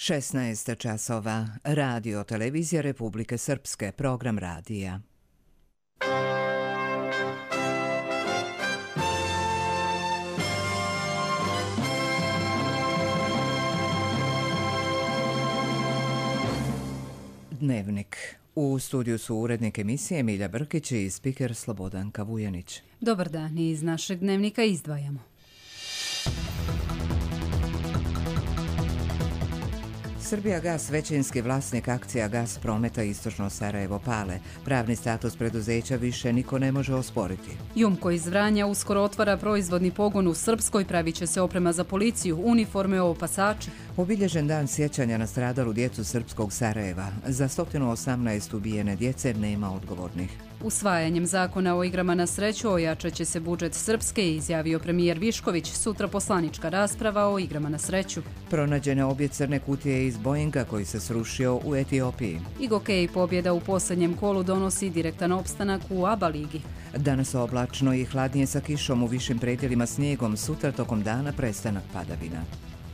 16 časova. Radio Televizija Republike Srpske. Program radija. Dnevnik. U studiju su urednik emisije Milja Brkić i spiker Slobodanka Vujanić. Dobar dan, iz našeg dnevnika izdvajamo. Srbijagas, većinski vlasnik akcija Gasprometa Istočno Sarajevo Pale. Pravni status preduzeća više niko ne može osporiti. Jumko iz Vranja uskoro otvara proizvodni pogon u Srpskoj, pravit će se oprema za policiju, uniforme, opasači. Obilježen dan sjećanja na stradalu djecu srpskog Sarajeva. Za 118 ubijene djece nema odgovornih. Usvajanjem zakona o igrama na sreću ojačat će se budžet Srpske, izjavio premijer Višković. Sutra poslanička rasprava o igrama na sreću. Pronađene obje crne kutije iz Boeinga koji se srušio u Etiopiji. Igokej pobjeda u posljednjem kolu donosi direktan opstanak u ABA ligi. Danas oblačno i hladnije sa kišom, u višim predjelima snijegom, sutra tokom dana prestanak padavina.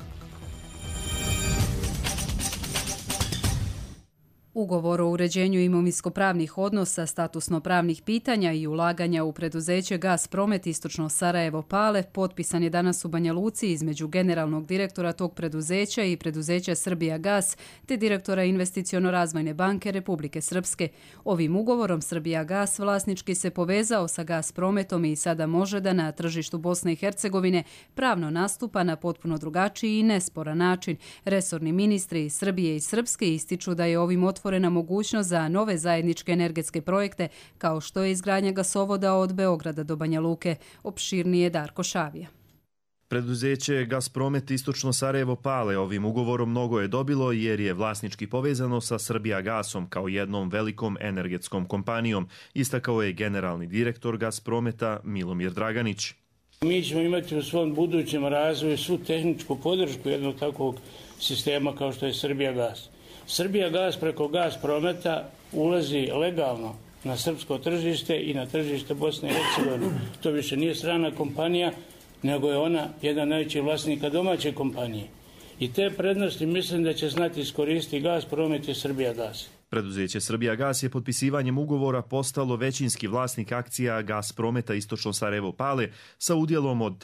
Ugovor o uređenju imovinsko-pravnih odnosa, statusno-pravnih pitanja i ulaganja u preduzeće Gaspromet Istočno Sarajevo Pale potpisan je danas u Banja Luci između generalnog direktora tog preduzeća i preduzeća Srbijagas te direktora Investiciono-razvojne banke Republike Srpske. Ovim ugovorom Srbijagas vlasnički se povezao sa Gasprometom i sada može da na tržištu Bosne i Hercegovine pravno nastupa na potpuno drugačiji i nesporan način. Resorni ministri iz Srbije i Srpske ističu da je ovim otvorena mogućnost za nove zajedničke energetske projekte, kao što je izgradnja gasovoda od Beograda do Banja Luke. Opširnije Darko Šavija. Preduzeće Gaspromet Istočno Sarajevo Pale ovim ugovorom mnogo je dobilo jer je vlasnički povezano sa Srbijagasom kao jednom velikom energetskom kompanijom, istakao je generalni direktor Gasprometa Milomir Draganić. Mi ćemo imati u svom budućem razvoju svu tehničku podršku jednog takvog sistema kao što je Srbijagas. Srbijagas preko Gasprometa ulazi legalno na srpsko tržište i na tržište Bosne i Hercegovine. To više nije strana kompanija, nego je ona jedan najveći vlasnika domaće kompanije. I te prednosti mislim da će znati iskoristiti Gaspromet i Srbijagas. Preduzeće Srbijagas je potpisivanjem ugovora postalo većinski vlasnik akcija Gasprometa Istočno Sarajevo Pale sa udjelom od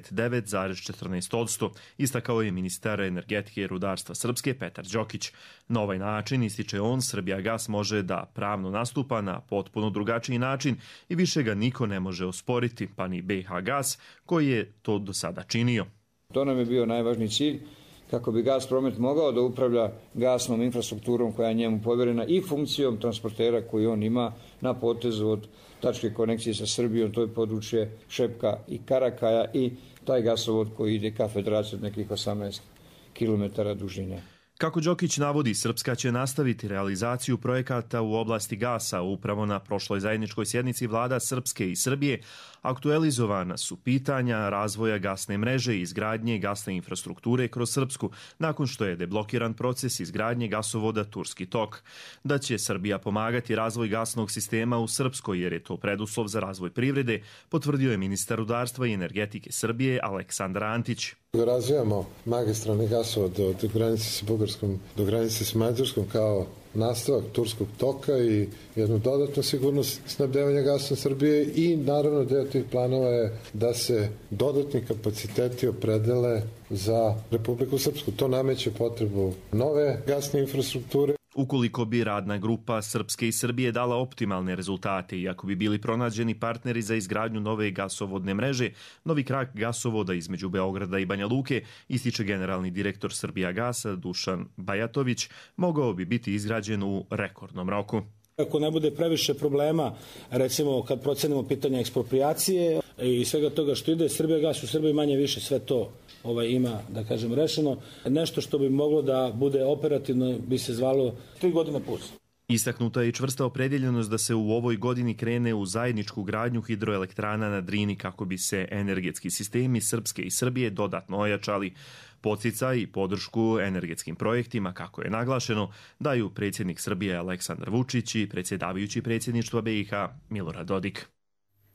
39,14%, istakao je ministar energetike i rudarstva Srpske Petar Đokić. Na ovaj način, ističe on, Srbijagas može da pravno nastupa na potpuno drugačiji način i više ga niko ne može osporiti, pa ni BiH Gas koji je to do sada činio. To nam je bio najvažniji cilj, kako bi Gaspromet mogao da upravlja gasnom infrastrukturom koja je njemu povjerena i funkcijom transportera koju on ima na potezu od tačke konekcije sa Srbijom, to je područje Šepka i Karakaja i taj gasovod koji ide ka Federaciji od nekih 18 km dužine. Kako Đokić navodi, Srpska će nastaviti realizaciju projekata u oblasti gasa. Upravo na prošloj zajedničkoj sjednici vlada Srpske i Srbije aktualizovana su pitanja razvoja gasne mreže i izgradnje gasne infrastrukture kroz Srpsku, nakon što je deblokiran proces izgradnje gasovoda Turski tok. Da će Srbija pomagati razvoj gasnog sistema u Srpskoj jer je to preduslov za razvoj privrede, potvrdio je ministar rudarstva i energetike Srbije Aleksandar Antić. Razvijamo magistralni gasovod od granice sa Bugarskom do granice sa Mađarskom kao nastavak Turskog toka i jednu dodatnu sigurnost snabdevanja gasom Srbije i naravno deo tih planova je da se dodatni kapaciteti opredele za Republiku Srpsku. To nameće potrebu nove gasne infrastrukture. Ukoliko bi radna grupa Srpske i Srbije dala optimalne rezultate i ako bi bili pronađeni partneri za izgradnju nove gasovodne mreže, novi krak gasovoda između Beograda i Banja Luke, ističe generalni direktor Srbijagasa Dušan Bajatović, mogao bi biti izgrađen u rekordnom roku. Ako ne bude previše problema, recimo kad procenimo pitanje ekspropriacije i svega toga što ide, Srbijagas u Srbiji manje više sve to ima, da kažem, rešeno. Nešto što bi moglo da bude operativno bi se zvalo 3 godine plus. Istaknuta je i čvrsta opredjeljenost da se u ovoj godini krene u zajedničku gradnju hidroelektrana na Drini kako bi se energetski sistemi Srpske i Srbije dodatno ojačali. Podsticaj i podršku energetskim projektima, kako je naglašeno, daju predsjednik Srbije Aleksandar Vučić i predsjedavajući predsjedništva BiH Milorad Dodik.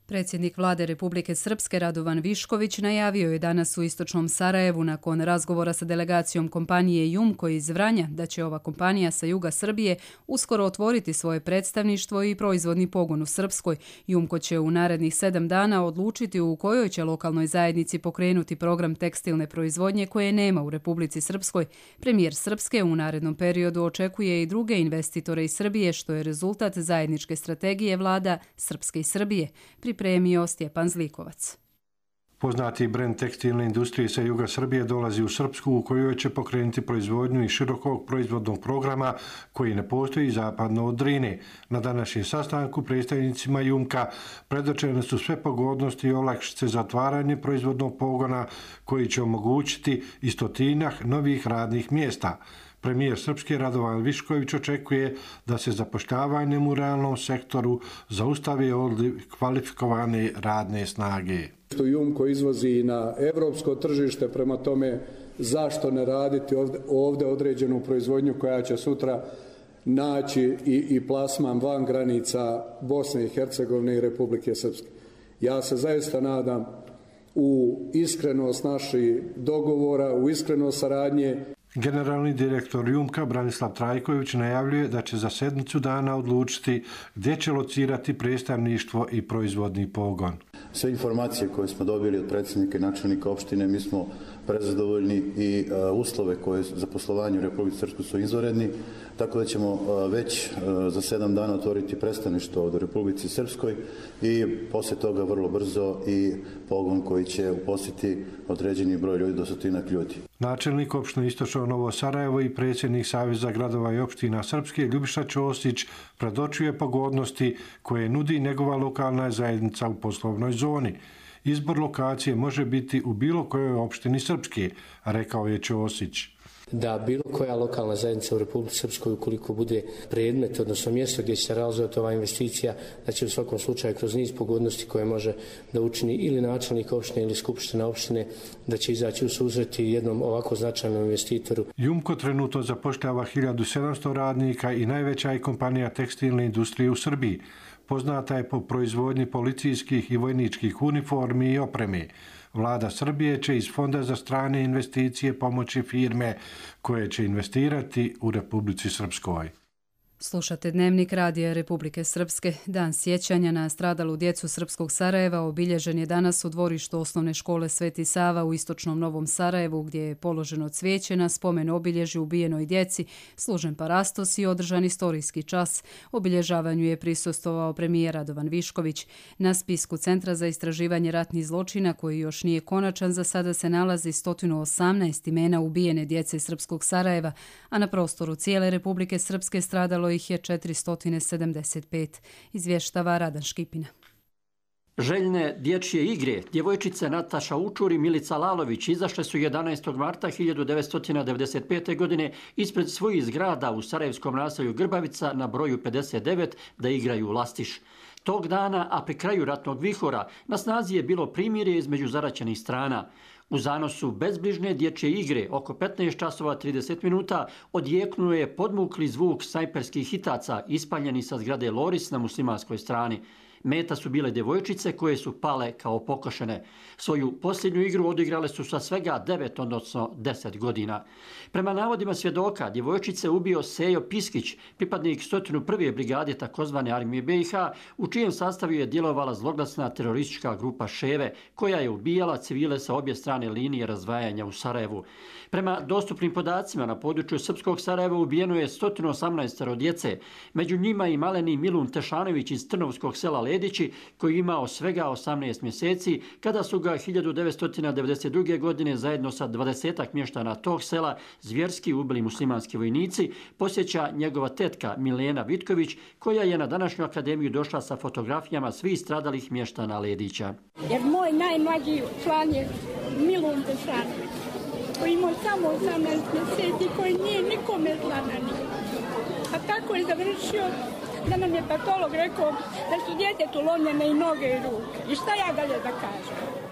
Predsjednik vlade Republike Srpske Radovan Višković najavio je danas u istočnom Sarajevu nakon razgovora sa delegacijom kompanije Jumko iz Vranja da će ova kompanija sa juga Srbije uskoro otvoriti svoje predstavništvo i proizvodni pogon u Srpskoj. Jumko će u narednih 7 dana odlučiti u kojoj će lokalnoj zajednici pokrenuti program tekstilne proizvodnje koje nema u Republici Srpskoj. Premijer Srpske u narednom periodu očekuje i druge investitore iz Srbije, što je rezultat zajedničke strategije vlada Srpske i Srbije. Pripremio Stjepan Zlikovac. Poznati brend tekstilne industrije sa juga Srbije dolazi u Srpsku u kojoj će pokrenuti proizvodnju i širokog proizvodnog programa koji ne postoji zapadno od Drine. Na današnjem sastanku predstavnicima Jumka predočene su sve pogodnosti i olakšice za otvaranje proizvodnog pogona koji će omogućiti i stotinjak novih radnih mjesta. Premijer Srpske Radovan Višković očekuje da se zapošljavanjem u realnom sektoru zaustave odliv kvalifikovane radne snage. Što Jumko izvozi na evropsko tržište, prema tome zašto ne raditi ovdje određenu proizvodnju koja će sutra naći i plasman van granica Bosne i Hercegovine i Republike Srpske. Ja se zaista nadam u iskrenost naših dogovora, u iskrenost saradnje. Generalni direktor Jumka Branislav Trajković najavljuje da će za sedmicu dana odlučiti gdje će locirati predstavništvo i proizvodni pogon. Sve informacije koje smo dobili od predsjednika i načelnika opštine, mi smo prezadovoljni i uslove koje za poslovanje u Republici Srpskoj su izvanredni, tako da ćemo već za 7 dana otvoriti predstavništvo u Republici Srpskoj i poslije toga vrlo brzo i pogon koji će uposliti određeni broj ljudi do 100 ljudi. Načelnik opštine Istočno Novo Sarajevo i predsjednik Saveza gradova i opština Srpske Ljubiša Ćosić predočuje pogodnosti koje nudi njegova lokalna zajednica u poslovnoj zoni. Izbor lokacije može biti u bilo kojoj opštini Srpske, rekao je Ćosić. Da bilo koja lokalna zajednica u Republici Srpskoj, ukoliko bude predmet, odnosno mjesto gdje će se realizovati ova investicija, da će u svakom slučaju kroz niz pogodnosti koje može da učini ili načelnik opštine ili skupština opštine, da će izaći u susret jednom ovako značajnom investitoru. Jumko trenutno zapošljava 1700 radnika i najveća je kompanija tekstilne industrije u Srbiji. Poznata je po proizvodnji policijskih i vojničkih uniformi i opreme. Vlada Srbije će iz Fonda za strane investicije pomoći firme koje će investirati u Republici Srpskoj. Slušate Dnevnik Radija Republike Srpske. Dan sjećanja na stradalu djecu Srpskog Sarajeva obilježen je danas u dvorištu osnovne škole Sveti Sava u istočnom Novom Sarajevu, gdje je položeno cvijeće na spomen obilježju ubijenoj djeci, služen parastos i održan istorijski čas. Obilježavanju je prisustvovao premijer Radovan Višković. Na spisku Centra za istraživanje ratnih zločina, koji još nije konačan, za sada se nalazi 118 imena ubijene djece Srpskog Sarajeva, a na prostoru cijele Republike Srpske stradalo ih je 475, izvještava Radan Škipina. Željne dječje igre djevojčice Nataša Učur i Milica Lalović izašle su 11. marta 1995. godine ispred svojih zgrada u sarajevskom naselju Grbavica na broju 59 da igraju lastiš. Tog dana, a pri kraju ratnog vihora, na snazi je bilo primirje između zaraćenih strana. U zanosu bezbližne dječje igre, oko 15 časova 30 minuta, odjeknuo je podmukli zvuk snajperskih hitaca ispaljeni sa zgrade Loris na muslimanskoj strani. Meta su bile djevojčice koje su pale kao pokošene. Svoju posljednju igru odigrale su sa svega 9, odnosno 10 godina. Prema navodima svjedoka, djevojčice ubio Sejo Piskić, pripadnik 101. brigade takozvane armije BiH, u čijem sastavu je djelovala zloglasna teroristička grupa Ševe, koja je ubijala civile sa obje strane linije razdvajanja u Sarajevu. Prema dostupnim podacima, na području Srpskog Sarajeva ubijeno je 118 djece, među njima i maleni Milun Tešanović iz Trnovskog sela Ledići, koji je imao svega 18 mjeseci, kada su ga 1992. godine zajedno sa 20 mještana tog sela zvjerski ubili muslimanski vojnici, posjeća njegova tetka Milena Vitković, koja je na današnju akademiju došla sa fotografijama svih stradalih mještana Ledića. Jer moj najmlađi član je Milun Tešanović, koji imao samo 18 mjeseci, koji nije nikome zlanani. A tako je završio da nam je patolog rekao da su djetetu lomljene i noge i ruke. I šta ja dalje da kažem?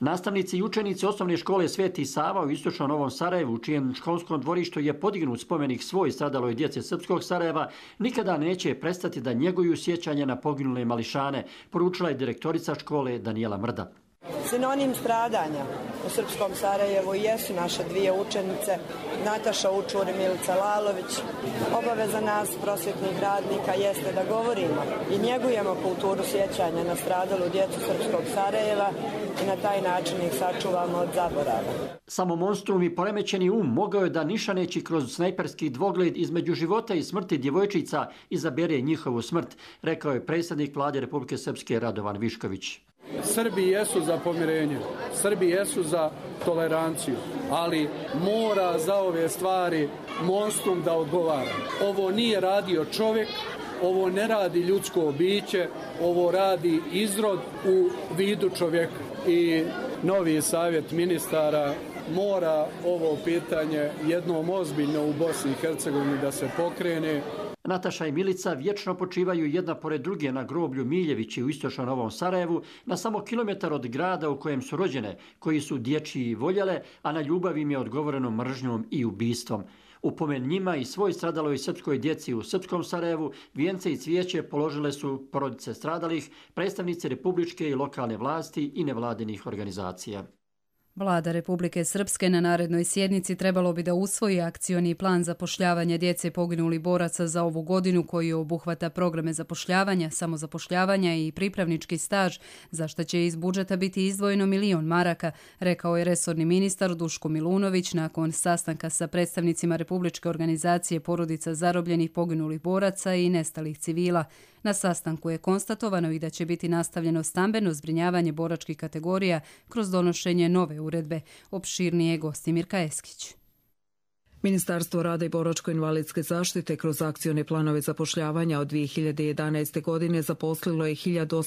Nastavnici i učenici osnovne škole Sveti Sava u istočnom Novom Sarajevu, u čijem školskom dvorištu je podignut spomenik svoj stradaloj djece srpskog Sarajeva, nikada neće prestati da njeguju sjećanje na poginule mališane, poručila je direktorica škole Danijela Mrda. Sinonim stradanja u srpskom Sarajevu jesu naše dvije učenice, Nataša Učur i Milica Lalović. Obaveza nas, prosvjetnih radnika, jeste da govorimo i njegujemo kulturu sjećanja na stradalu djecu srpskog Sarajeva i na taj način ih sačuvamo od zaborava. Samo monstrum i poremećeni mogao je da nišaneći kroz snajperski dvogled između života i smrti djevojčica izabere njihovu smrt, rekao je predsjednik Vlade Republike Srpske Radovan Višković. Srbi jesu za pomirenje, Srbi jesu za toleranciju, ali mora za ove stvari monstrum da odgovara. Ovo nije radio čovjek, ovo ne radi ljudsko biće, ovo radi izrod u vidu čovjeka. I novi savjet ministara mora ovo pitanje jednom ozbiljno u Bosni i Hercegovini da se pokrene. Nataša i Milica vječno počivaju jedna pored druge na groblju Miljevići u istočnom Novom Sarajevu, na samo kilometar od grada u kojem su rođene, koji su dječji voljele, a na ljubav im je odgovoreno mržnjom i ubistvom. U pomen njima i svoj stradaloj srpskoj djeci u srpskom Sarajevu vijence i cvijeće položile su porodice stradalih, predstavnici republičke i lokalne vlasti i nevladinih organizacija. Vlada Republike Srpske na narednoj sjednici trebalo bi da usvoji akcioni plan zapošljavanja djece poginulih boraca za ovu godinu koji obuhvata programe zapošljavanja, samozapošljavanja i pripravnički staž, za što će iz budžeta biti izdvojeno 1.000.000 maraka, rekao je resorni ministar Duško Milunović nakon sastanka sa predstavnicima Republičke organizacije porodica zarobljenih poginulih boraca i nestalih civila. Na sastanku je konstatovano i da će biti nastavljeno stambeno zbrinjavanje boračkih kategorija kroz donošenje nove uredbe. Opširnije Gostimir Kajeskić. Ministarstvo rada i boračko-invalidske zaštite kroz akcione planove zapošljavanja od 2011. godine zaposlilo je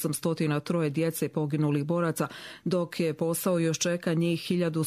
1803 djece poginulih boraca, dok je posao još čeka njih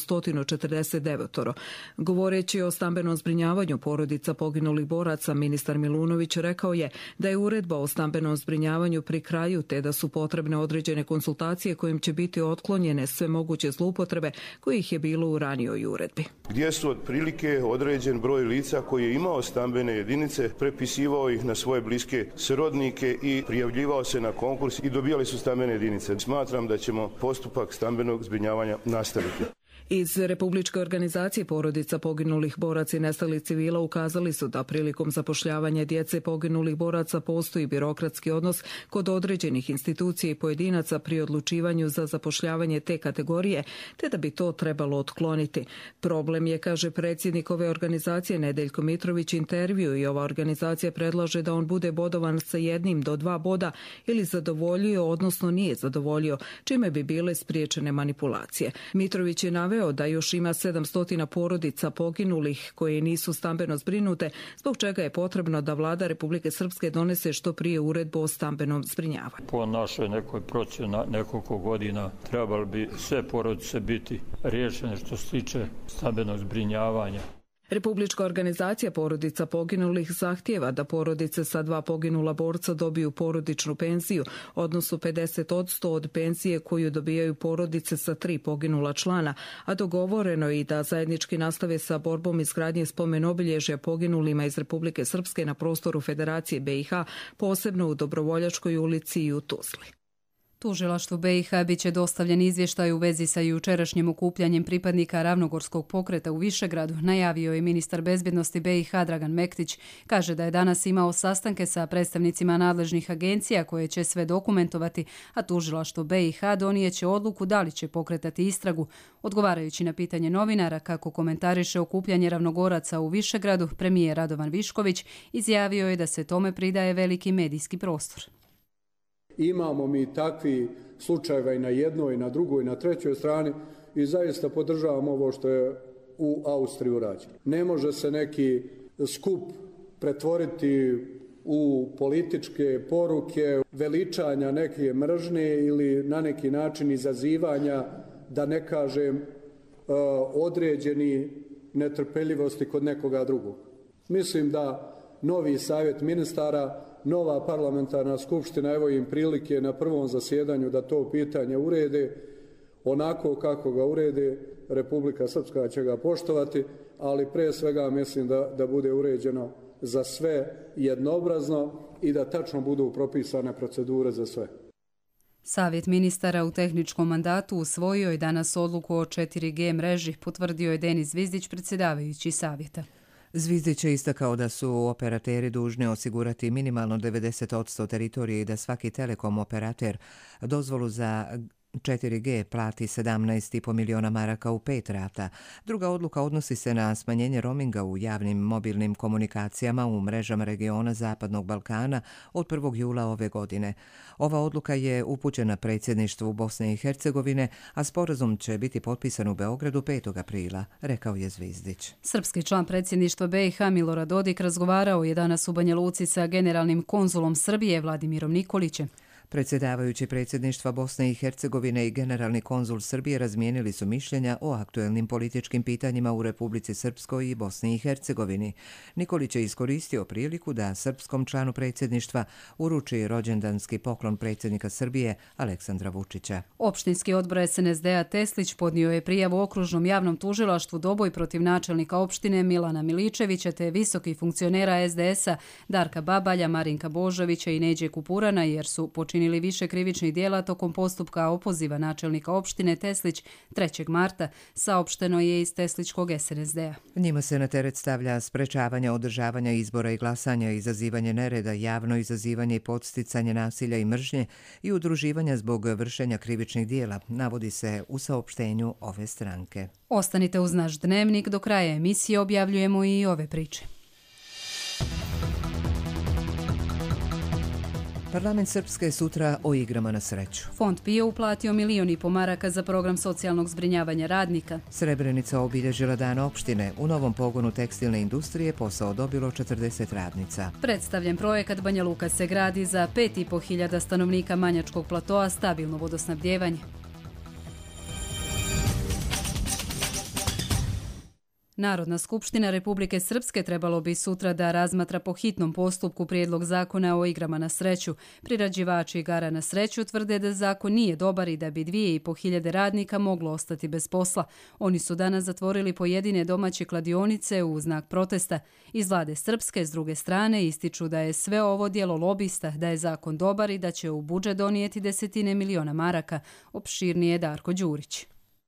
1149. Govoreći o stambenom zbrinjavanju porodica poginulih boraca, ministar Milunović rekao je da je uredba o stambenom zbrinjavanju pri kraju te da su potrebne određene konsultacije kojim će biti otklonjene sve moguće zloupotrebe kojih je bilo u ranijoj uredbi. Gdje su otprilike određen broj lica koji je imao stambene jedinice, prepisivao ih na svoje bliske srodnike i prijavljivao se na konkurs i dobijali su stambene jedinice. Smatram da ćemo postupak stambenog zbrinjavanja nastaviti. Iz Republičke organizacije porodica poginulih boraca i nestalih civila ukazali su da prilikom zapošljavanja djece poginulih boraca postoji birokratski odnos kod određenih institucija i pojedinaca pri odlučivanju za zapošljavanje te kategorije, te da bi to trebalo otkloniti. Problem je, kaže predsjednik ove organizacije Nedeljko Mitrović, intervju i ova organizacija predlaže da on bude bodovan sa 1 do 2 boda ili zadovoljio, odnosno nije zadovoljio, čime bi bile spriječene manipulacije. Mitrović je naveo da još ima 700 porodica poginulih koje nisu stambeno zbrinute, zbog čega je potrebno da Vlada Republike Srpske donese što prije uredbu o stambenom zbrinjavanju. Po našoj nekoj procjeni nekoliko godina trebali bi sve porodice biti riješene što se tiče stambenog zbrinjavanja. Republička organizacija porodica poginulih zahtijeva da porodice sa 2 poginula borca dobiju porodičnu penziju, odnosno 50% od penzije koju dobijaju porodice sa 3 poginula člana, a dogovoreno je i da zajednički nastave sa borbom izgradnje spomen obilježja poginulima iz Republike Srpske na prostoru Federacije BiH, posebno u Dobrovoljačkoj ulici i u Tuzli. Tužilaštvu BiH biće dostavljen izvještaj u vezi sa jučerašnjim okupljanjem pripadnika Ravnogorskog pokreta u Višegradu, najavio je ministar bezbjednosti BiH Dragan Mektić. Kaže da je danas imao sastanke sa predstavnicima nadležnih agencija koje će sve dokumentovati, a tužilaštvo BiH donijeće odluku da li će pokretati istragu. Odgovarajući na pitanje novinara kako komentariše okupljanje Ravnogoraca u Višegradu, premijer Radovan Višković izjavio je da se tome pridaje veliki medijski prostor. Imamo mi takvi slučajeva i na jednoj, i na drugoj, i na trećoj strani i zaista podržavam ovo što je u Austriji urađeno. Ne može se neki skup pretvoriti u političke poruke, veličanja neke mržnje ili na neki način izazivanja, da ne kažem, određeni netrpeljivosti kod nekoga drugog. Mislim da novi savjet ministara, nova parlamentarna skupština, evo im prilike na prvom zasjedanju da to pitanje urede, onako kako ga urede, Republika Srpska će ga poštovati, ali pre svega mislim da bude uređeno za sve jednoobrazno i da tačno budu propisane procedure za sve. Savjet ministara u tehničkom mandatu usvojio je danas odluku o 4G mreži, potvrdio je Denis Zvizdić, predsjedavajući savjeta. Zvizdić je istakao da su operateri dužni osigurati minimalno 90% teritorije i da svaki telekom operater dozvolu za 4G plati 17,5 miliona maraka u 5 rata. Druga odluka odnosi se na smanjenje roaminga u javnim mobilnim komunikacijama u mrežama regiona Zapadnog Balkana od 1. jula ove godine. Ova odluka je upućena predsjedništvu Bosne i Hercegovine, a sporazum će biti potpisan u Beogradu 5. aprila, rekao je Zvizdić. Srpski član predsjedništva BiH Milorad Dodik razgovarao je danas u Banja Luci sa generalnim konzulom Srbije Vladimirom Nikolićem. Predsjedavajući predsjedništva Bosne i Hercegovine i generalni konzul Srbije razmijenili su mišljenja o aktuelnim političkim pitanjima u Republici Srpskoj i Bosni i Hercegovini. Nikolić je iskoristio priliku da srpskom članu predsjedništva uruči rođendanski poklon predsjednika Srbije Aleksandra Vučića. Opštinski odbor SNSD-a Teslić podnio je prijavu okružnom javnom tužilaštvu Doboj protiv načelnika opštine Milana Miličevića te visokih funkcionera SDS-a Darka Babalja, Marinka Božovića i Neđe Kupurana jer su počinili više krivičnih dijela tokom postupka opoziva načelnika opštine Teslić 3. marta, saopšteno je iz Tesličkog SNSD-a. Njima se na teret stavlja sprečavanje održavanja izbora i glasanja, izazivanje nereda, javno izazivanje i podsticanje nasilja i mržnje i udruživanja zbog vršenja krivičnih dijela, navodi se u saopštenju ove stranke. Ostanite uz naš dnevnik, do kraja emisije objavljujemo i ove priče. Parlament Srpske sutra o igrama na sreću. Fond PIO uplatio 1,5 miliona maraka za program socijalnog zbrinjavanja radnika. Srebrenica obilježila dan opštine. U novom pogonu tekstilne industrije posao dobilo 40 radnica. Predstavljen projekat Banja Luka se gradi za 5.500 stanovnika Manjačkog platoa, stabilno vodosnabdjevanje. Narodna skupština Republike Srpske trebalo bi sutra da razmatra po hitnom postupku prijedlog zakona o igrama na sreću. Priređivači igara na sreću tvrde da zakon nije dobar i da bi 2.500 radnika moglo ostati bez posla. Oni su danas zatvorili pojedine domaće kladionice u znak protesta. Iz vlade Srpske, s druge strane, ističu da je sve ovo djelo lobista, da je zakon dobar i da će u budžet donijeti desetine miliona maraka. Opširnije Darko Đurić.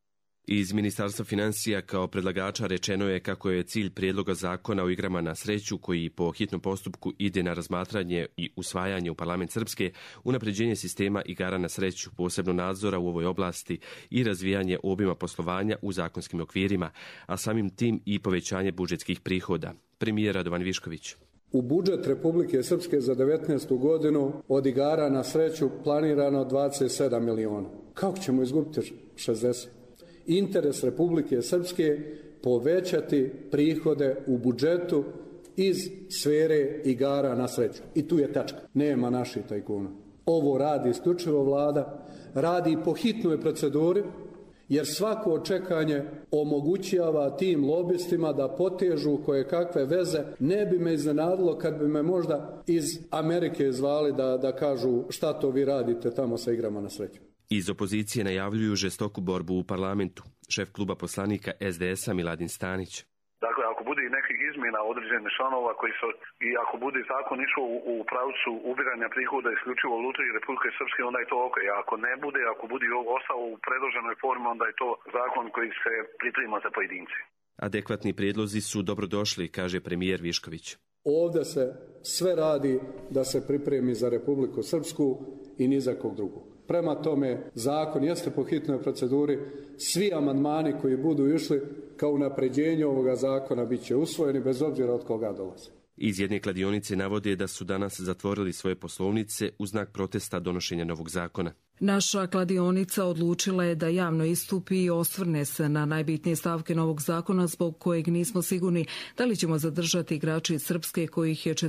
Iz Ministarstva financija kao predlagača rečeno je kako je cilj prijedloga zakona o igrama na sreću koji po hitnom postupku ide na razmatranje i usvajanje u Parlament Srpske, unapređenje sistema igara na sreću, posebno nadzora u ovoj oblasti i razvijanje obima poslovanja u zakonskim okvirima, a samim tim i povećanje budžetskih prihoda. Premijer Radovan Višković. U budžet Republike Srpske za 19. godinu od igara na sreću planirano 27 miliona. Kako ćemo izgubiti 60? Interes Republike Srpske povećati prihode u budžetu iz sfere igara na sreću. I tu je tačka. Nema naših tajkuna. Ovo radi isključivo vlada, radi po hitnoj proceduri, jer svako čekanje omogućava tim lobistima da potežu koje kakve veze. Ne bi me iznenadilo kad bi me možda iz Amerike zvali da kažu šta to vi radite tamo sa igrama na sreću. Iz opozicije najavljuju žestoku borbu u parlamentu. Šef kluba poslanika SDS-a Miladin Stanić. Dakle, ako bude i nekih izmjena određenih članova koji su, i ako bude zakon išao u pravcu ubiranja prihoda isključivo lutriji Republike Srpske, onda je to ok. Ako ne bude, ako bude ostao u predloženoj formi, onda je to zakon koji se priprema za pojedince. Adekvatni prijedlozi su dobrodošli, kaže premijer Višković. Ovdje se sve radi da se pripremi za Republiku Srpsku i ni za kog drugog. Prema tome, zakon jeste po hitnoj proceduri. Svi amandmani koji budu išli kao unapređenje ovoga zakona bit će usvojeni bez obzira od koga dolaze. Iz jedne kladionice navode da su danas zatvorili svoje poslovnice u znak protesta donošenja novog zakona. Naša kladionica odlučila je da javno istupi i osvrne se na najbitnije stavke novog zakona zbog kojeg nismo sigurni da li ćemo zadržati igrače iz Srpske kojih je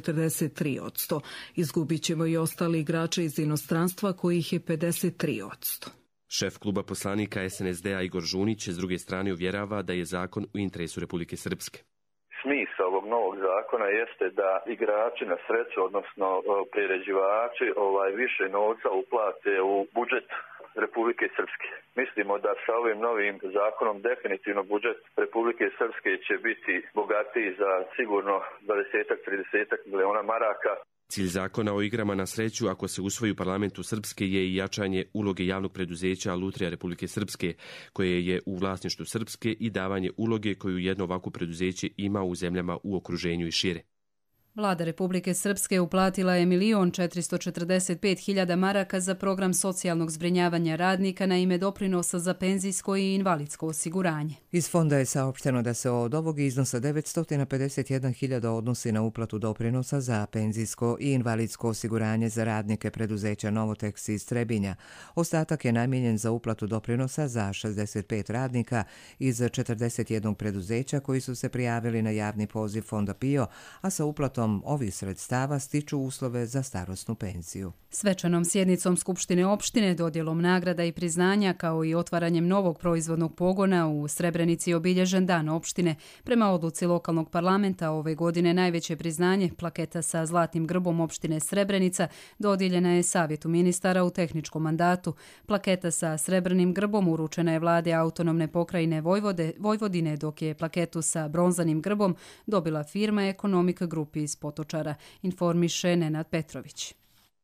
43%. Izgubit ćemo i ostali igrače iz inostranstva kojih je 53%. Šef kluba poslanika SNSD-a Igor Žunić s druge strane uvjerava da je zakon u interesu Republike Srpske. Smisao ovog novog zakona jeste da igrači na sreću, odnosno priređivači, više novca uplate u budžet Republike Srpske. Mislimo da sa ovim novim zakonom definitivno budžet Republike Srpske će biti bogatiji za sigurno 20-30 miliona maraka. Cilj zakona o igrama na sreću, ako se usvoji u parlamentu Srpske, je i jačanje uloge javnog preduzeća Lutrija Republike Srpske, koje je u vlasništvu Srpske, i davanje uloge koju jedno ovako preduzeće ima u zemljama u okruženju i šire. Vlada Republike Srpske uplatila je 1.445.000 maraka za program socijalnog zbrinjavanja radnika na ime doprinosa za penzijsko i invalidsko osiguranje. Iz fonda je saopšteno da se od ovog iznosa 951.000 odnosi na uplatu doprinosa za penzijsko i invalidsko osiguranje za radnike preduzeća Novoteks iz Trebinja. Ostatak je namijenjen za uplatu doprinosa za 65 radnika iz 41 preduzeća koji su se prijavili na javni poziv fonda PIO, a sa uplatom ovih sredstava stiču uslove za starosnu penziju. Svečanom sjednicom Skupštine opštine, dodjelom nagrada i priznanja, kao i otvaranjem novog proizvodnog pogona u Srebrenici obilježen dan opštine. Prema odluci lokalnog parlamenta ove godine najveće priznanje, plaketa sa zlatnim grbom opštine Srebrenica, dodijeljena je Savjetu ministara u tehničkom mandatu. Plaketa sa srebrnim grbom uručena je vlade autonomne pokrajine Vojvodine, dok je plaketu sa bronzanim grbom dobila firma Economic Group iz Potočara, informiše Nenad Petrović.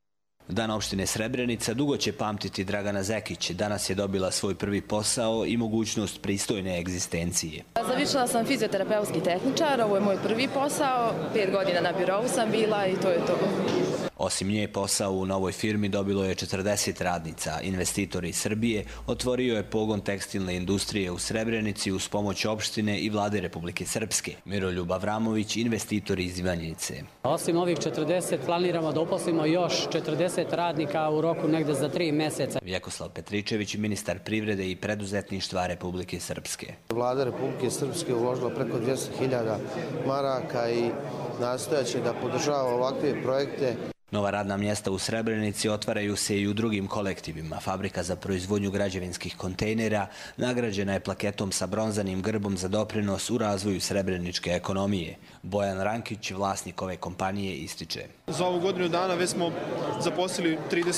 Dan opštine Srebrenica dugo će pamtiti Dragana Zekić. Danas je dobila svoj prvi posao i mogućnost pristojne egzistencije. Završila sam fizioterapeutski tehničar, ovo je moj prvi posao, 5 godina na birovu sam bila i to je to. Osim nje, posao u novoj firmi dobilo je 40 radnica. Investitor iz Srbije otvorio je pogon tekstilne industrije u Srebrenici uz pomoć opštine i vlade Republike Srpske. Miroljub Avramović, investitor iz Ivanjice. Osim ovih 40 planiramo da uposlimo još 40 radnika u roku negde za 3 meseca. Vjekoslav Petričević, ministar privrede i preduzetništva Republike Srpske. Vlada Republike Srpske uložila preko 200.000 maraka i nastojaće da podržava ovakve projekte. Nova radna mjesta u Srebrenici otvaraju se i u drugim kolektivima. Fabrika za proizvodnju građevinskih kontejnera nagrađena je plaketom sa bronzanim grbom za doprinos u razvoju srebreničke ekonomije. Bojan Rankić, vlasnik ove kompanije, ističe. Za ovu godinu dana već smo zaposlili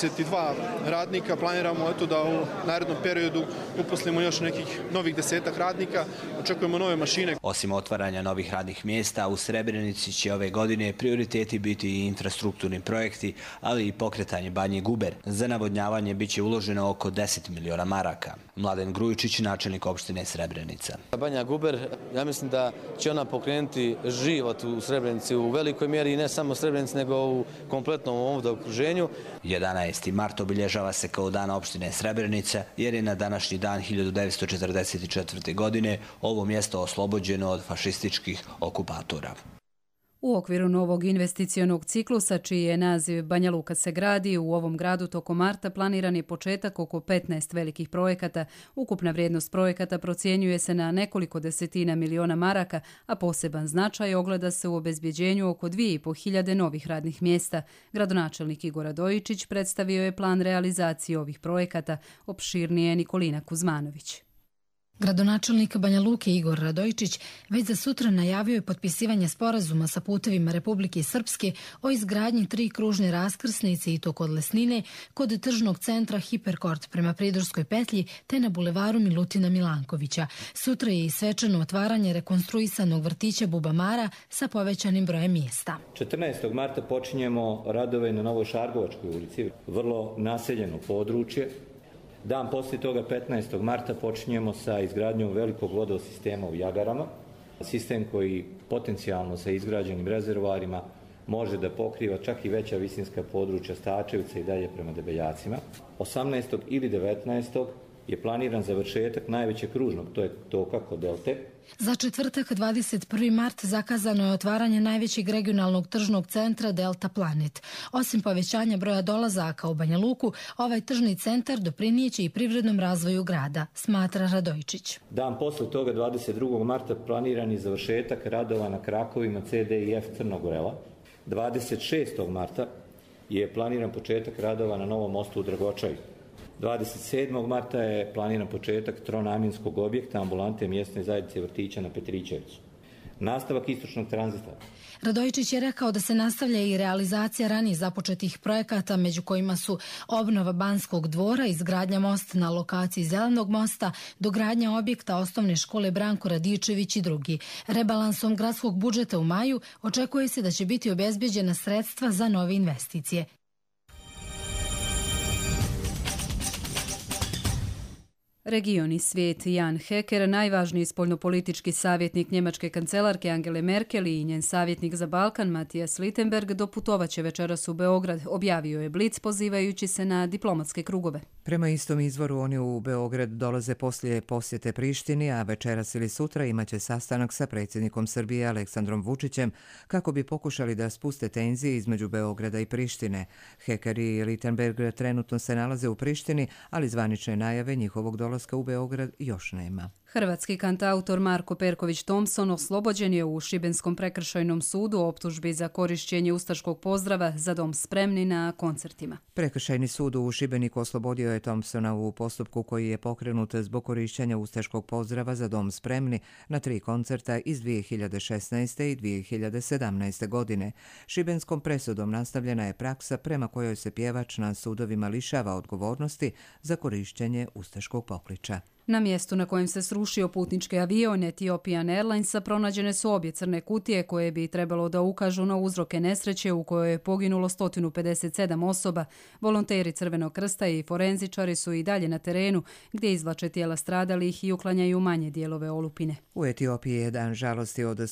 32 radnika. Planiramo da u narednom periodu uposlimo još nekih novih 10 radnika. Očekujemo nove mašine. Osim otvaranja novih radnih mjesta, u Srebrenici će ove godine prioriteti biti i infrastrukturni projekti, ali i pokretanje Banje Guber. Za navodnjavanje biće uloženo oko 10 miliona maraka. Mladen Grujičić, načelnik opštine Srebrenica. Banja Guber, ja mislim da će ona pokrenuti život u Srebrenici u velikoj mjeri i ne samo Srebrenici, nego u kompletnom ovdje okruženju. 11. mart obilježava se kao dan opštine Srebrenica, jer je na današnji dan 1944. godine ovo mjesto oslobođeno od fašističkih okupatora. U okviru novog investicionog ciklusa, čiji je naziv Banja Luka se gradi, u ovom gradu tokom marta planiran je početak oko 15 velikih projekata. Ukupna vrijednost projekata procjenjuje se na nekoliko desetina miliona maraka, a poseban značaj ogleda se u obezbjeđenju oko 2.500 novih radnih mjesta. Gradonačelnik Igor Radojičić predstavio je plan realizacije ovih projekata, opširnije Nikolina Kuzmanović. Gradonačelnik Banja Luke Igor Radojičić već za sutra najavio je potpisivanje sporazuma sa Putevima Republike Srpske o izgradnji 3 kružne raskrsnice i to kod Lesnine, kod tržnog centra Hiperkort prema Pridorskoj petlji te na bulevaru Milutina Milankovića. Sutra je i svečano otvaranje rekonstruisanog vrtića Bubamara sa povećanim brojem mjesta. 14. marta počinjemo radove na Novoj Šargovačkoj ulici, vrlo naseljeno područje. Dan poslije toga, 15. marta, počinjemo sa izgradnjom velikog vodosistema u Jagarama. Sistem koji potencijalno sa izgrađenim rezervoarima može da pokriva čak i veća visinska područja Stačevica i dalje prema Debeljacima. 18. ili 19. je planiran završetak najvećeg kružnog toka kod Delte. Za četvrtak 21. mart zakazano je otvaranje najvećeg regionalnog tržnog centra Delta Planet. Osim povećanja broja dolazaka u Banja Luku, ovaj tržni centar doprinijeće i privrednom razvoju grada, smatra Radojičić. Dan posle toga, 22. marta, planiran je završetak radova na krakovima CD i F Crnogorela. 26. marta je planiran početak radova na novom mostu u Dragočaju. 27. marta je planiran početak tronamjenskog objekta ambulante mjesne zajednice vrtića na Petričevcu. nastavak istočnog tranzita. Radojičić je rekao da se nastavlja i realizacija ranije započetih projekata, među kojima su obnova Banskog dvora, izgradnja mosta na lokaciji Zelenog mosta, dogradnja objekta osnovne škole Branko Radičević i drugi. Rebalansom gradskog budžeta u maju očekuje se da će biti obezbeđena sredstva za nove investicije. Region i svijet. Jan Hecker, najvažniji spoljnopolitički savjetnik njemačke kancelarke Angele Merkel i njen savjetnik za Balkan Matijas Littenberg doputovaće večeras u Beograd, objavio je Blic pozivajući se na diplomatske krugove. Prema istom izvoru oni u Beograd dolaze poslije posjete Prištini, a večeras ili sutra imaće sastanak sa predsjednikom Srbije Aleksandrom Vučićem kako bi pokušali da spuste tenzije između Beograda i Prištine. Hecker i Littenberg trenutno se nalaze u Prištini, ali zvanične najave njihovog dolaska u Beograd još nema. Hrvatski kantautor Marko Perković Thompson oslobođen je u Šibenskom prekršajnom sudu optužbi za korišćenje ustaškog pozdrava Za dom spremni na koncertima. Prekršajni sud u Šibeniku oslobodio je Thompsona u postupku koji je pokrenut zbog korišćenja ustaškog pozdrava Za dom spremni na 3 koncerta iz 2016. i 2017. godine. Šibenskom presudom nastavljena je praksa prema kojoj se pjevač na sudovima lišava odgovornosti za korišćenje ustaškog pokliča. Na mjestu na kojem se srušio putnički avion Ethiopian Airlinesa pronađene su obje crne kutije koje bi trebalo da ukažu na uzroke nesreće u kojoj je poginulo 157 osoba. Volonteri Crvenog krsta i forenzičari su i dalje na terenu gdje izvlače tijela stradalih i uklanjaju manje dijelove olupine. U Etiopiji je dan žalosti od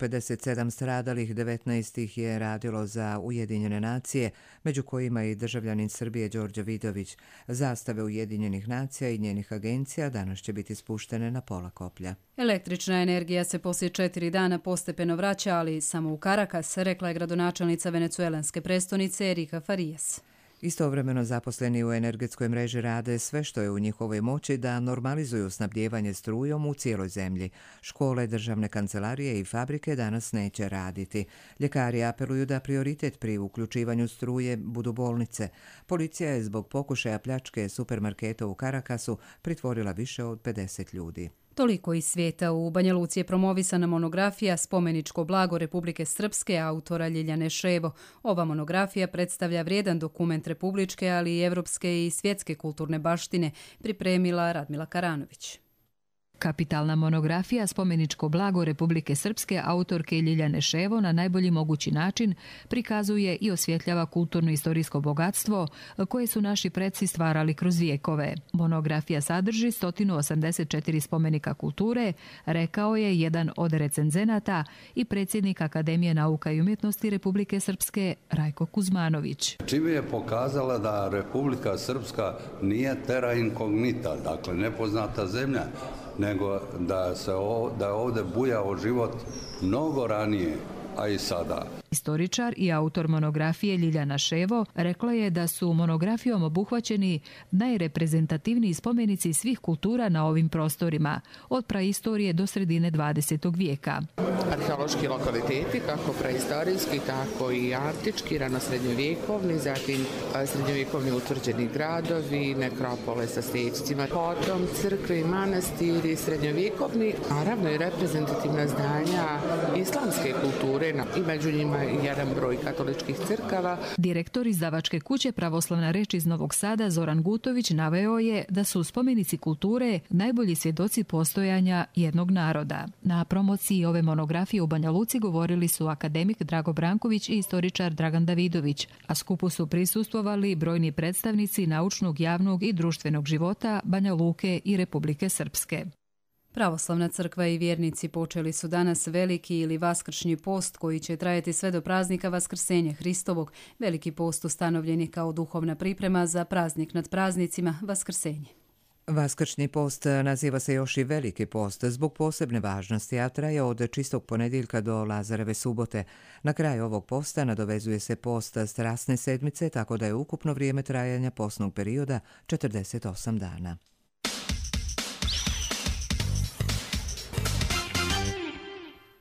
157 stradalih, 19 ih je radilo za Ujedinjene nacije, među kojima i državljanin Srbije Đorđe Vidović. Zastave Ujedinjenih nacija i njenih agencija danas će biti spuštene na pola koplja. Električna energija se poslije 4 dana postepeno vraća, ali samo u Caracas, rekla je gradonačelnica venecuelanske prestonice Erika Farias. Istovremeno zaposleni u energetskoj mreži rade sve što je u njihovoj moći da normalizuju snabdijevanje strujom u cijeloj zemlji. Škole, državne kancelarije i fabrike danas neće raditi. Ljekari apeluju da prioritet pri uključivanju struje budu bolnice. Policija je zbog pokušaja pljačke supermarketa u Caracasu pritvorila više od 50 ljudi. Toliko iz svijeta. U Banja Luci je promovisana monografija Spomeničko blago Republike Srpske autora Ljiljane Ševo. Ova monografija predstavlja vrijedan dokument republičke, ali i evropske i svjetske kulturne baštine, pripremila Radmila Karanović. Kapitalna monografija Spomeničko blago Republike Srpske autorke Ljiljane Ševo na najbolji mogući način prikazuje i osvjetljava kulturno-istorijsko bogatstvo koje su naši preci stvarali kroz vijekove. Monografija sadrži 184 spomenika kulture, rekao je jedan od recenzenata i predsjednik Akademije nauka i umjetnosti Republike Srpske Rajko Kuzmanović. Čime je pokazala da Republika Srpska nije terra incognita, dakle nepoznata zemlja, nego da je ovdje bujao život mnogo ranije, a i sada. Istoričar i autor monografije Ljiljana Ševo rekla je da su monografijom obuhvaćeni najreprezentativniji spomenici svih kultura na ovim prostorima, od praistorije do sredine 20. vijeka. Arheološki lokaliteti, kako praistorijski, tako i antički, ranosrednjovjekovni, zatim srednjovjekovni utvrđeni gradovi, nekropole sa stečcima, potom crkve i manastiri, srednjovjekovni, naravno i reprezentativna zdanja islamske kulture i među njima jedan broj katoličkih crkava. Direktor izdavačke kuće Pravoslavna reč iz Novog Sada Zoran Gutović naveo je da su spomenici kulture najbolji svjedoci postojanja jednog naroda. Na promociji ove monografije u Banja Luci govorili su akademik Drago Branković i istoričar Dragan Davidović, a skupu su prisustvovali brojni predstavnici naučnog, javnog i društvenog života Banja Luke i Republike Srpske. Pravoslavna crkva i vjernici počeli su danas veliki ili vaskršnji post koji će trajati sve do praznika Vaskrsenja Hristovog. Veliki post ustanovljen je kao duhovna priprema za praznik nad praznicima Vaskrsenje. Vaskršnji post naziva se još i Veliki post zbog posebne važnosti, a traje od Čistog ponedjeljka do Lazareve subote. Na kraju ovog posta nadovezuje se post Strasne sedmice, tako da je ukupno vrijeme trajanja postnog perioda 48 dana.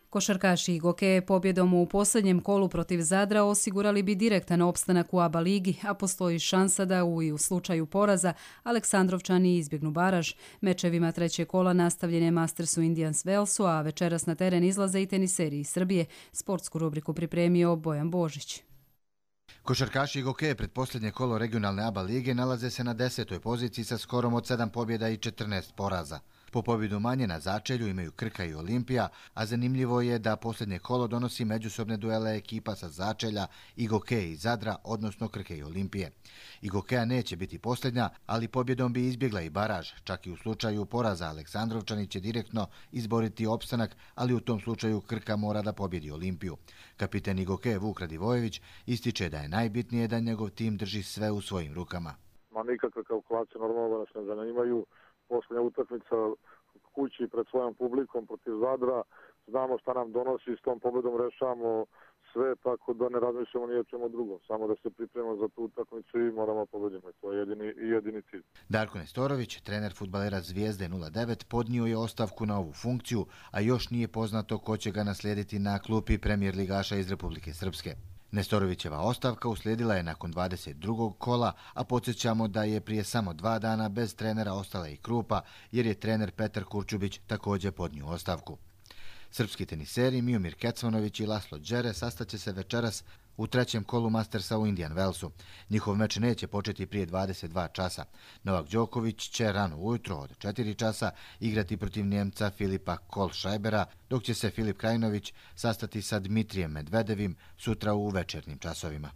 Košarkaši Igoke pobjedom u posljednjem kolu protiv Zadra osigurali bi direktan opstanak u ABA ligi, a postoji šansa da u slučaju poraza Aleksandrovčani izbjegnu baraž. Mečevima trećeg kola nastavljen je Mastersu Indians Velsu, a večeras na teren izlaze i teniseri iz Srbije. Sportsku rubriku pripremio Bojan Božić. Košarkaši Igoke pred posljednje kolo regionalne ABA lige nalaze se na 10. poziciji sa skorom od 7 pobjeda i 14 poraza. Po pobjedu manje na začelju imaju Krka i Olimpija, a zanimljivo je da posljednje kolo donosi međusobne duele ekipa sa začelja Igoke i Zadra, odnosno Krke i Olimpije. Igokea neće biti posljednja, ali pobjedom bi izbjegla i baraž. Čak i u slučaju poraza Aleksandrovčani će direktno izboriti opstanak, ali u tom slučaju Krka mora da pobjedi Olimpiju. Kapiten Igoke Vuk Radivojević ističe da je najbitnije da njegov tim drži sve u svojim rukama. Nikakve kalkulacije normalno nas ne zanimaju. Posljednja utakmica kući pred svojom publikom protiv Zadra, znamo šta nam donosi, s tom pobjedom rešavamo sve, tako da ne razmišljamo ni o čemu drugom, samo da se pripremimo za tu utakmicu i moramo pobediti. To je jedini cilj. Darko Nestorović, trener fudbalera Zvijezde 09, podnio je ostavku na ovu funkciju, a još nije poznato ko će ga naslijediti na klupi premijer ligaša iz Republike Srpske. Nestorovićeva ostavka uslijedila je nakon 22. kola, a podsjećamo da je prije samo 2 dana bez trenera ostala i Krupa, jer je trener Petar Kurčubić također podnio ostavku. Srpski teniseri Miomir Kecmanović i Laslo Đere sastaće se večeras u trećem kolu Mastersa u Indian Wellsu. Njihov meč neće početi prije 22 časa. Novak Đoković će rano ujutro od 4 časa igrati protiv Njemca Filipa Kohlscheibera, dok će se Filip Krajinović sastati sa Dmitrijem Medvedevim sutra u večernjim časovima.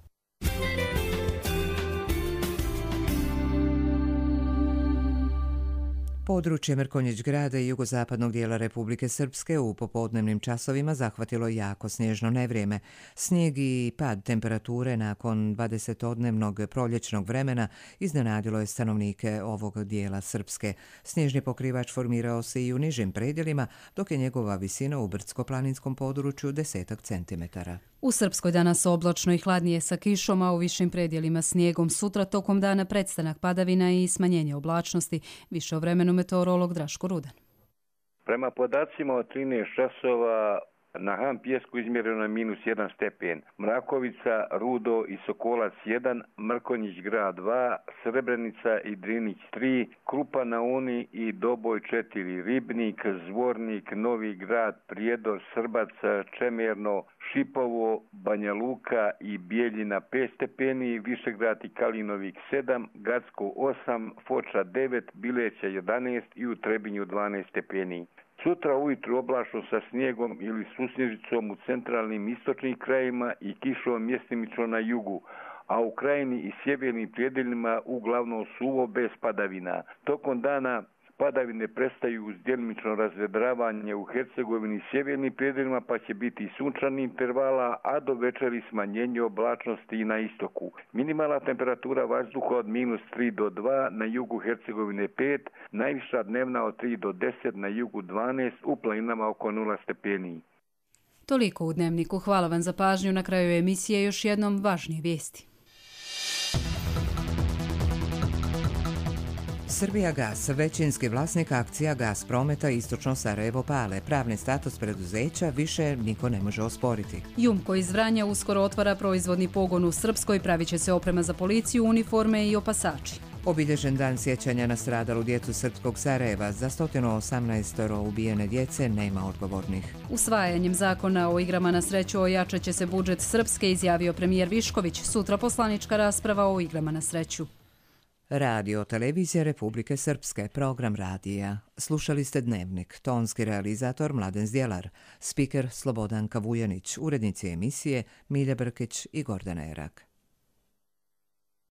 Područje Mrkonjić grada i jugozapadnog dijela Republike Srpske u popodnevnim časovima zahvatilo jako snježno nevrijeme. Snijeg i pad temperature nakon 20-dnevnog proljećnog vremena iznenadilo je stanovnike ovog dijela Srpske. Snježni pokrivač formirao se i u nižim predjelima, dok je njegova visina u brdsko-planinskom području 10 centimetara. U Srpskoj danas oblačno i hladnije sa kišom, a u višim predjelima snijegom. Sutra tokom dana prestanak padavina i smanjenje oblačnosti. Više o vremenu meteorolog Draško Rudan. Prema podacima od 13 časova na Han Pjesku izmjereno je -1 stepen. Mrakovica, Rudo i Sokolac 1, Mrkonjić grad 2, Srebrenica i Drinić 3, Krupa na Uni i Doboj 4, Ribnik, Zvornik, Novi grad, Prijedor, Srbac, Čemerno, Šipovo, Banja Luka i Bijeljina 5 stepeni, Višegrad i Kalinovik 7, Gacko 8, Foča 9, Bileća 11 i u Trebinju 12 stepeni. Sutra ujutru oblačno sa snijegom ili susnježicom u centralnim istočnim krajima i kišom mjestimično na jugu, a u krajini i sjevernim predjeljima uglavnom suvo bez padavina. Tokom dana padavine prestaju uz djelimično razvedravanje u Hercegovini i sjevernim predjeljima, pa će biti sunčani intervala, a do večeri smanjenje oblačnosti i na istoku. Minimalna temperatura vazduha od -3 do 2, na jugu Hercegovine 5, najviša dnevna od 3 do 10, na jugu 12, u planinama oko 0 stepeni. Toliko u Dnevniku. Hvala vam za pažnju. Na kraju emisije još jednom važnije vijesti. Srbijagas, većinski vlasnik akcija Gasprometa Istočno Sarajevo Pale. Pravni status preduzeća više niko ne može osporiti. Jumko iz Vranja uskoro otvara proizvodni pogon u Srpskoj, pravit će se oprema za policiju, uniforme i opasači. Obilježen dan sjećanja na stradalu djecu Srpskog Sarajeva. Za 118 ubijene djece nema odgovornih. Usvajanjem zakona o igrama na sreću ojačat će se budžet Srpske, izjavio premijer Višković. Sutra poslanička rasprava o igrama na sreću. Radio Televizija Republike Srpske, program radija. Slušali ste Dnevnik, tonski realizator Mladen Zdjelar, spiker Slobodanka Vujanić, urednici emisije Milja Brkić i Gordana Erak.